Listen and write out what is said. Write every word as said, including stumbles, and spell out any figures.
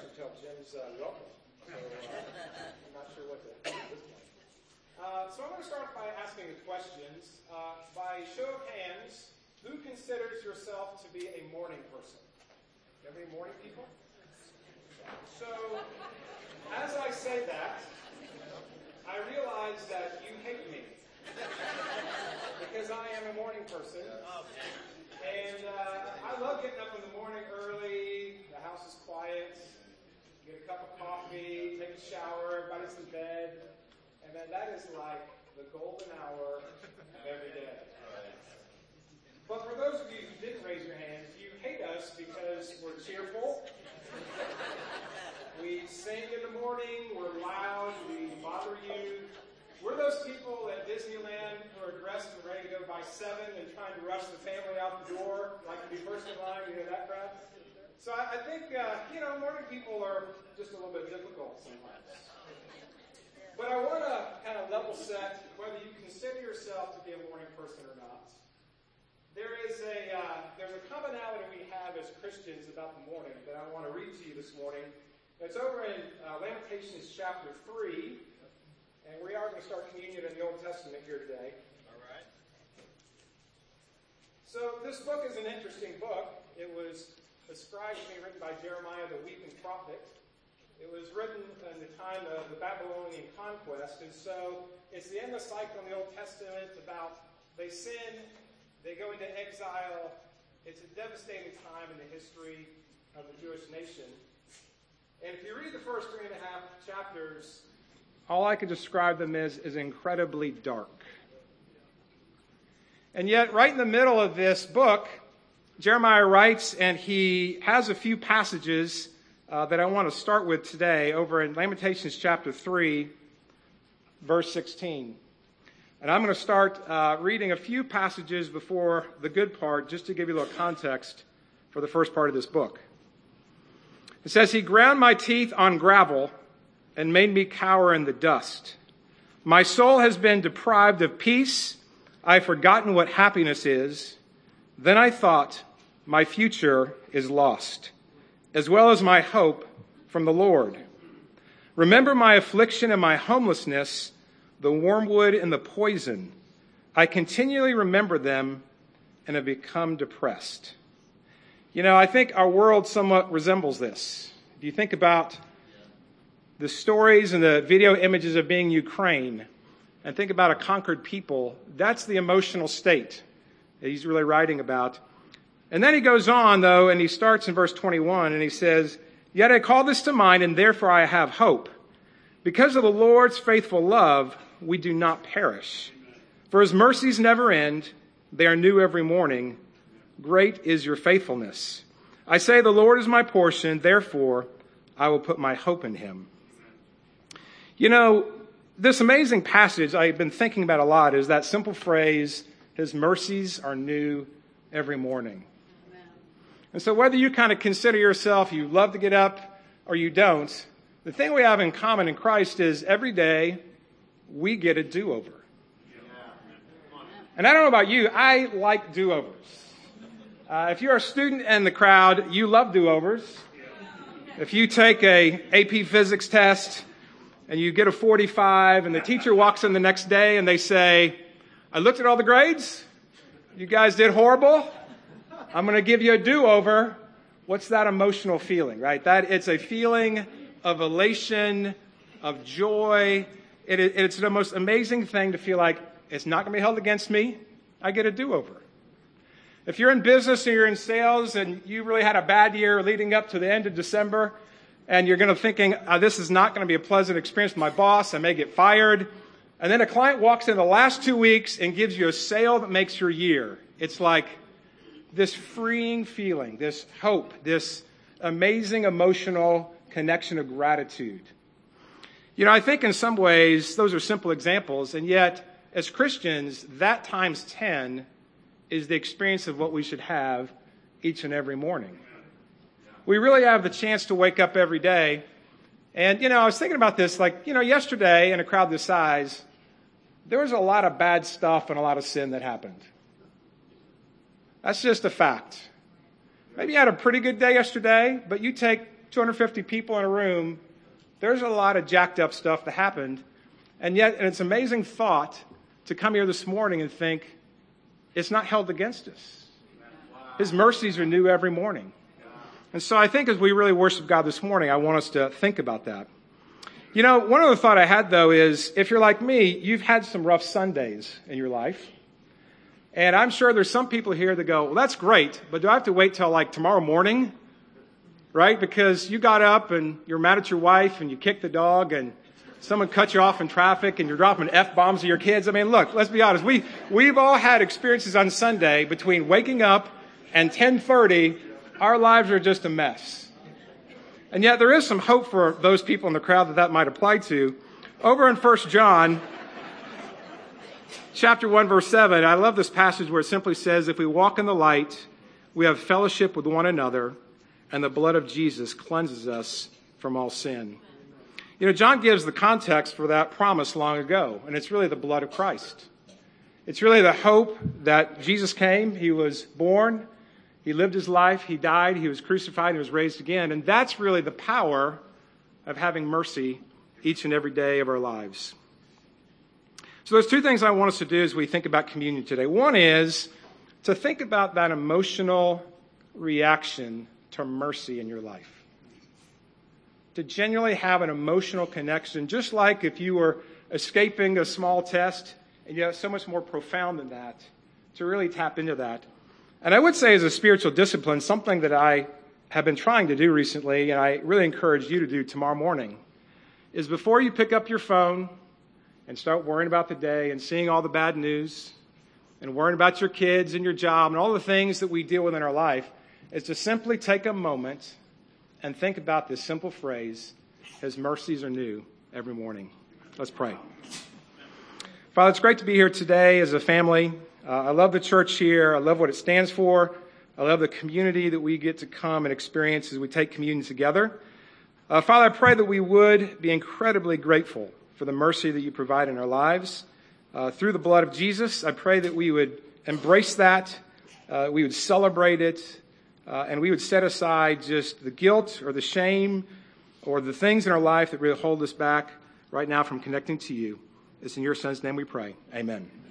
introduction until Jim's uh, welcome. So uh, I'm not sure what to do at this point. Uh, so I'm going to start by asking the questions. Uh, by show of hands, who considers yourself to be a morning person? Do you have any morning people? So as I say that, I realize that you hate me because I am a morning person. And uh, I love getting up in the morning early, the house is quiet, get a cup of coffee, take a shower, everybody's in bed, and then that is like the golden hour of every day. But for those of you who didn't raise your hands, you hate us because we're cheerful, we sing in the morning, we're loud, we bother you. We're those people at Disneyland who are dressed and ready to go by seven and trying to rush the family out the door, like to be first in line, you know, that crowd. So I, I think, uh, you know, morning people are just a little bit difficult sometimes. But I want to kind of level set whether you consider yourself to be a morning person or not. There is a, uh, there's a commonality we have as Christians about the morning that I want to read to you this morning. It's over in uh, Lamentations chapter three. And we are going to start communion in the Old Testament here today. All right. So this book is an interesting book. It was ascribed to be written by Jeremiah, the weeping prophet. It was written in the time of the Babylonian conquest. And so it's the endless cycle in the Old Testament about they sin, they go into exile. It's a devastating time in the history of the Jewish nation. And if you read the first three and a half chapters, all I could describe them as is incredibly dark. And yet, right in the middle of this book, Jeremiah writes, and he has a few passages uh, that I want to start with today over in Lamentations chapter three, verse sixteen. And I'm going to start uh, reading a few passages before the good part, just to give you a little context for the first part of this book. It says, "He ground my teeth on gravel and made me cower in the dust. My soul has been deprived of peace. I've forgotten what happiness is. Then I thought, my future is lost, as well as my hope from the Lord. Remember my affliction and my homelessness, the wormwood and the poison. I continually remember them and have become depressed." You know, I think our world somewhat resembles this. If you think about the stories and the video images of being Ukraine, and think about a conquered people, that's the emotional state that he's really writing about. And then he goes on, though, and he starts in verse twenty-one, and he says, "Yet I call this to mind, and therefore I have hope. Because of the Lord's faithful love, we do not perish. For his mercies never end. They are new every morning. Great is your faithfulness. I say, the Lord is my portion, therefore I will put my hope in him." You know, this amazing passage I've been thinking about a lot is that simple phrase, his mercies are new every morning. Amen. And so whether you kind of consider yourself, you love to get up or you don't, the thing we have in common in Christ is every day we get a do-over. And I don't know about you, I like do-overs. Uh, if you're a student in the crowd, you love do-overs. If you take a A P physics test and you get a forty-five, and the teacher walks in the next day and they say, "I looked at all the grades. You guys did horrible. I'm going to give you a do-over." What's that emotional feeling, right? That it's a feeling of elation, of joy. It, it's the most amazing thing to feel like it's not going to be held against me. I get a do-over. If you're in business or you're in sales and you really had a bad year leading up to the end of December, and you're going to thinking, oh, this is not going to be a pleasant experience with my boss, I may get fired. And then a client walks in the last two weeks and gives you a sale that makes your year. It's like this freeing feeling, this hope, this amazing emotional connection of gratitude. You know, I think in some ways those are simple examples, and yet as Christians, that times ten is the experience of what we should have each and every morning. We really have the chance to wake up every day. And, you know, I was thinking about this, like, you know, yesterday in a crowd this size, there was a lot of bad stuff and a lot of sin that happened. That's just a fact. Maybe you had a pretty good day yesterday, but you take two hundred fifty people in a room, there's a lot of jacked up stuff that happened. And yet, and it's an amazing thought to come here this morning and think, it's not held against us. His mercies are new every morning. And so I think as we really worship God this morning, I want us to think about that. You know, one other thought I had, though, is if you're like me, you've had some rough Sundays in your life. And I'm sure there's some people here that go, well, that's great, but do I have to wait till like tomorrow morning? Right? Because you got up and you're mad at your wife and you kicked the dog and someone cut you off in traffic and you're dropping F-bombs at your kids. I mean, look, let's be honest. We, we've all had experiences on Sunday between waking up and ten thirty. Our lives are just a mess. And yet there is some hope for those people in the crowd that that might apply to. Over in First John, chapter one, verse seven, I love this passage where it simply says, if we walk in the light, we have fellowship with one another, and the blood of Jesus cleanses us from all sin. You know, John gives the context for that promise long ago, and it's really the blood of Christ. It's really the hope that Jesus came, he was born, he lived his life, he died, he was crucified, he was raised again. And that's really the power of having mercy each and every day of our lives. So there's two things I want us to do as we think about communion today. One is to think about that emotional reaction to mercy in your life. To genuinely have an emotional connection, just like if you were escaping a small test, and yet so much more profound than that, to really tap into that. And I would say as a spiritual discipline, something that I have been trying to do recently, and I really encourage you to do tomorrow morning, is before you pick up your phone and start worrying about the day and seeing all the bad news and worrying about your kids and your job and all the things that we deal with in our life, is to simply take a moment and think about this simple phrase, his mercies are new every morning. Let's pray. Father, it's great to be here today as a family. Uh, I love the church here. I love what it stands for. I love the community that we get to come and experience as we take communion together. Uh, Father, I pray that we would be incredibly grateful for the mercy that you provide in our lives. Uh, through the blood of Jesus, I pray that we would embrace that, uh, we would celebrate it, uh, and we would set aside just the guilt or the shame or the things in our life that really hold us back right now from connecting to you. It's in your Son's name we pray. Amen.